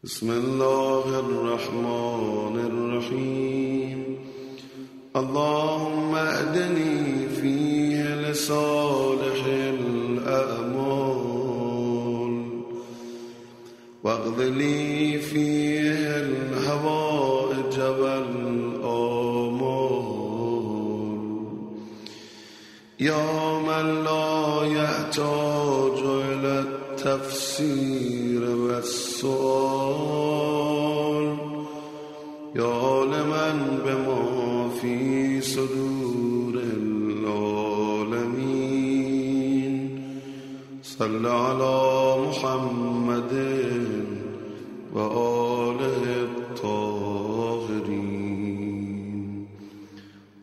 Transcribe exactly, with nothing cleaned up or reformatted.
بسم الله الرحمن الرحيم اللهم اهدني فيه لصالح الأعمال واقض لي فيه الحوائج والآمال يا من لا يحتاج إلى التفسير والسؤال يا لمن بما في صدور العالمين صل على محمد و